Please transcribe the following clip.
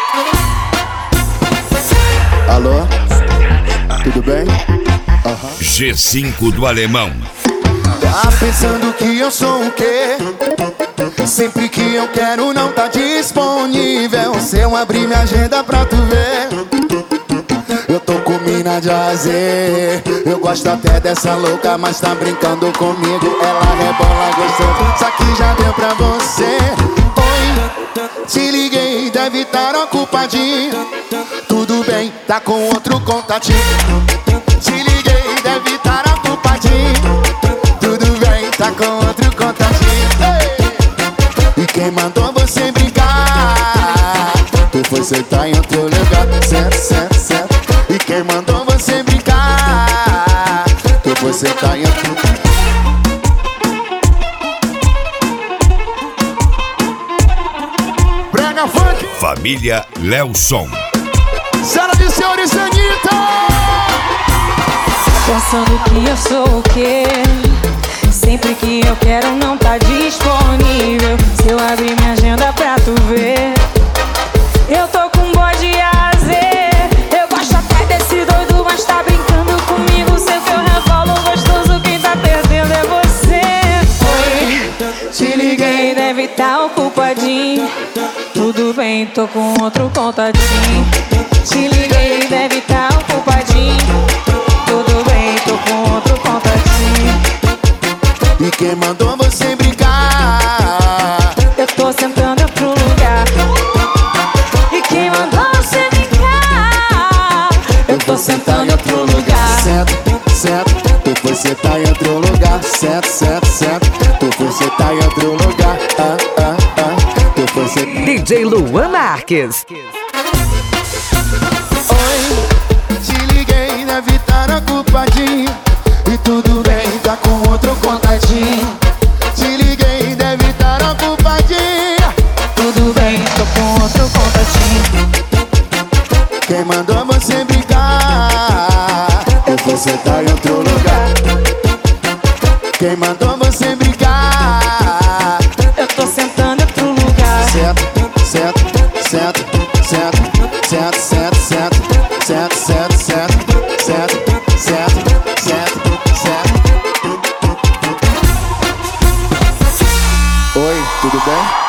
Alô? Tudo bem? G5 do Alemão. Tá pensando que eu sou o quê? Sempre que eu quero não tá disponível. Se eu abrir minha agenda pra tu ver, eu tô com mina de azer. Eu gosto até dessa louca, mas tá brincando comigo. Ela rebola gostoso, só que já deu pra você. Oi, te liguei, deve estar ocupadinho. Tudo bem, tá com outro contatinho. Te liguei, deve estar ocupadinho. Tudo bem, tá com outro contatinho. Ei! E quem mandou você brincar? Tu foi sentar em outro lugar. Certo, certo, certo. E quem mandou você brincar? Tu foi sentar em outro lugar. Brega funk. Família Lelson. Senhoras e senhores, Anitta! Pensando que eu sou o quê? Sempre que eu quero não tá disponível. Se eu abrir minha agenda pra tu ver, eu tô com bode azer. Eu gosto até desse doido, mas tá brincando comigo. Sei que eu revolo gostoso, quem tá perdendo é você. Oi, te liguei, deve tá ocupadinho. Tudo bem, tô com outro contatinho. Te liguei, deve tá ocupadinho. Tudo bem, tô com outro contatinho. E quem mandou você brincar? Eu tô sentando em outro lugar. E quem mandou você brincar? Eu tô sentando em outro lugar. Certo, certo, tu foi sentar em outro lugar. Certo, certo, certo, tu foi sentar em outro lugar. Tu foi sentar. DJ Luan Marques. Oi, te liguei, deve estar ocupadinho. E tudo bem, tá com outro contatinho. Te liguei, deve estar ocupadinho. Tudo bem, tô com outro contatinho. Quem mandou você brincar? Você tá em outro lugar. Quem mandou você brincar? Eu tô sentando em outro lugar. Certo, certo, certo, certo, certo, certo, certo, certo, certo, certo, certo, certo, certo, certo. Oi, tudo bem?